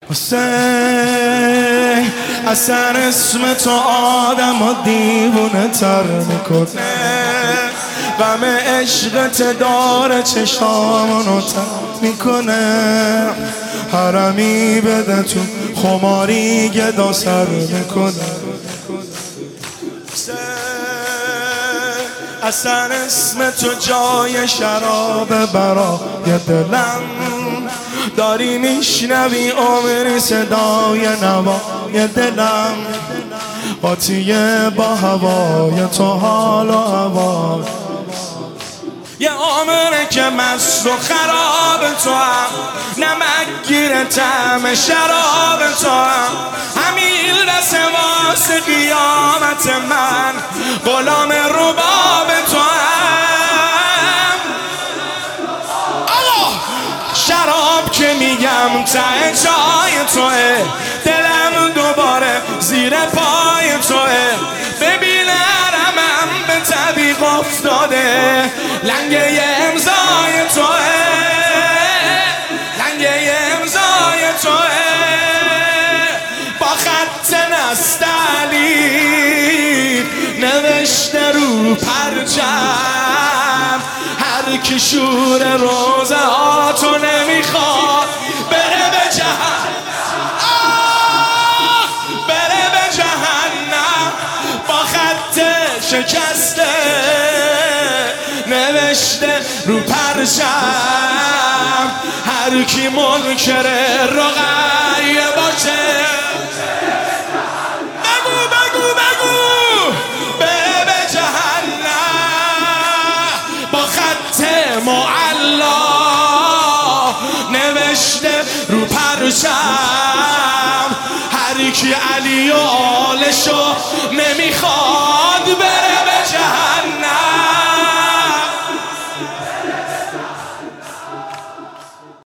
حسین اثر اسم تو آدم و دیوونه تر میکنه، غم عشقت داره چشامونو تر میکنه، حرمی بده تو خماری گدا سر میکنه. اثر اسم تو جای شراب برای دلم، داری میشنوی عمری صدای نوای دلم، قاطیه با هوای تو حال و هوا. یه عمره که مست و خراب تو هم، نمک گیره طعم شراب تو هم، همین رسه واسه قیامت من، غلام رباب تو هم. شراب که میگم ته جای توه، دلم دوباره زیر پای توه، ببین حرمم به طبیق افتاده، لنگه امضای توه، لنگه امضای توه، با خط نستعلیق نوشته رو پرچم، هر کی شور روزه ها تو نمیخواد بره به جهنم، بره به جهنم، با خط شکسته نوشته رو پرچم، هر کی منکر رقیه باشه بگو بگو بگو بره به جهنم، با خط معلا نوشته رو پرچم، هر کی علی و آلشو نمیخواد